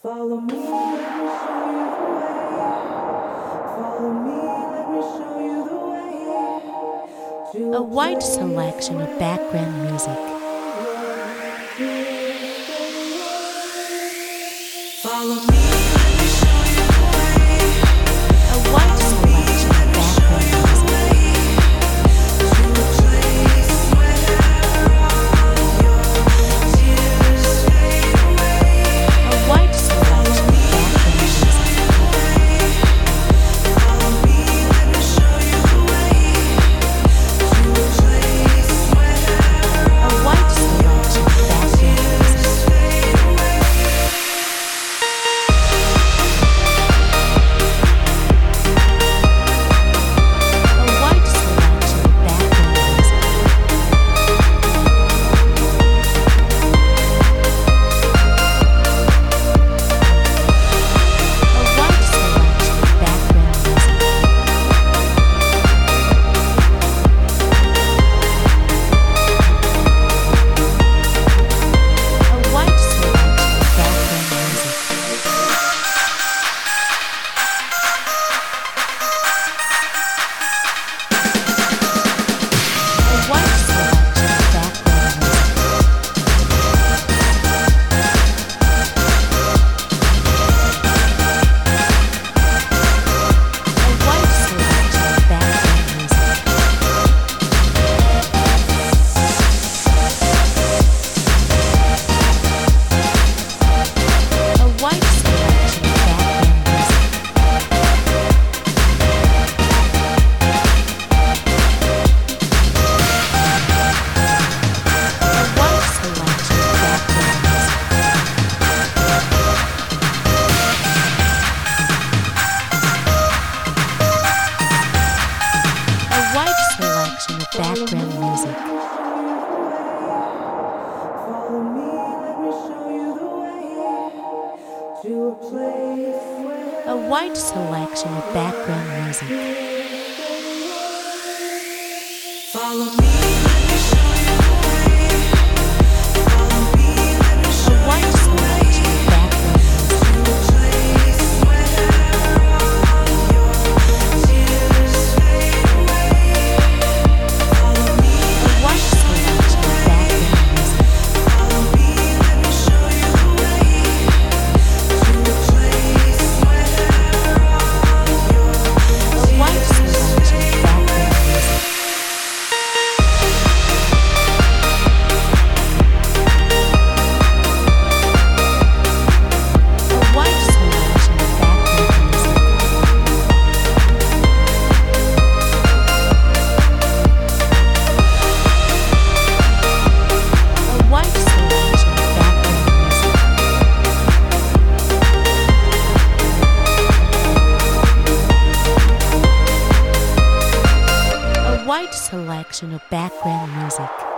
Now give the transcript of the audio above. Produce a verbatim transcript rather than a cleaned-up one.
Follow me, let me show you the way. Follow me, let me show you the way. To A wide selection of background music. Follow me, let me show you the way. A wide selection of background music. To a place where all your tears fade away. A wide selection of background music. Follow me, let me show you the way. To a place where A wide selection of background music. tears fade away. A wide selection of background music. A wide selection of background music. A wide selection of background music. A wide selection of background music. A wide selection of background music. A wide selection of background music. A wide selection of background music. A wide selection of background music. Follow me, let me show you the way. To a place where A wide selection of background music. Follow me, let me show you the way. Follow me, let me show A wide selection of background music. to a place where all your tears fade away. Follow me, A wide selection of background music. follow me, let me show you the way. To a place where all your A wide selection of background music. A wide selection of background music. A wide selection of background music. A wide selection of background music.